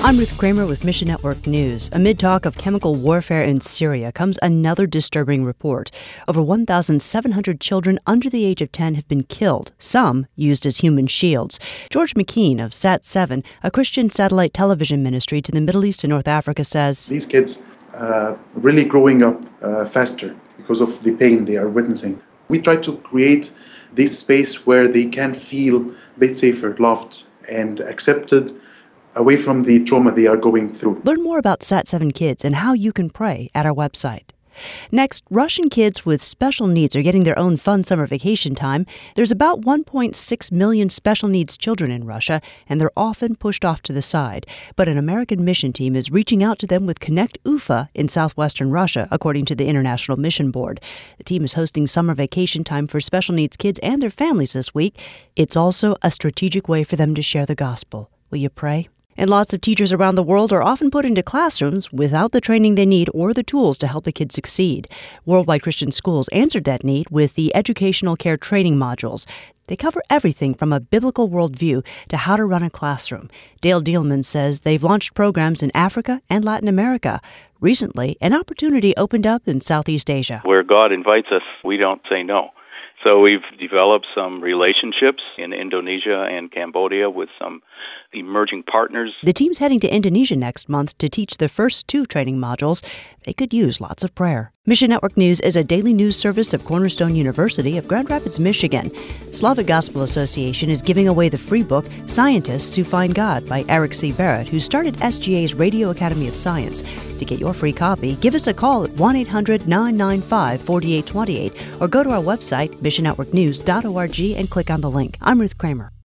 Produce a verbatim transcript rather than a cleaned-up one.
I'm Ruth Kramer with Mission Network News. Amid talk of chemical warfare in Syria comes another disturbing report. Over one thousand seven hundred children under the age of ten have been killed, some used as human shields. George McKean of Sat seven, a Christian satellite television ministry to the Middle East and North Africa, says, These kids uh, really growing up uh, faster because of the pain they are witnessing. We try to create this space where they can feel a bit safer, loved, and accepted, away from the trauma they are going through. Learn more about Sat seven Kids and how you can pray at our website. Next, Russian kids with special needs are getting their own fun summer vacation time. There's about one point six million special needs children in Russia, and they're often pushed off to the side. But an American mission team is reaching out to them with Connect Ufa in southwestern Russia, according to the International Mission Board. The team is hosting summer vacation time for special needs kids and their families this week. It's also a strategic way for them to share the gospel. Will you pray? And lots of teachers around the world are often put into classrooms without the training they need or the tools to help the kids succeed. Worldwide Christian Schools answered that need with the Educational Care Training modules. They cover everything from a biblical worldview to how to run a classroom. Dale Dealman says they've launched programs in Africa and Latin America. Recently, an opportunity opened up in Southeast Asia. Where God invites us, we don't say no. So we've developed some relationships in Indonesia and Cambodia with some emerging partners. The team's heading to Indonesia next month to teach the first two training modules. They could use lots of prayer. Mission Network News is a daily news service of Cornerstone University of Grand Rapids, Michigan. Slavic Gospel Association is giving away the free book, Scientists Who Find God by Eric C. Barrett, who started S G A's Radio Academy of Science. To get your free copy, give us a call at one eight hundred nine nine five four eight two eight or go to our website, mission network news dot org, and click on the link. I'm Ruth Kramer.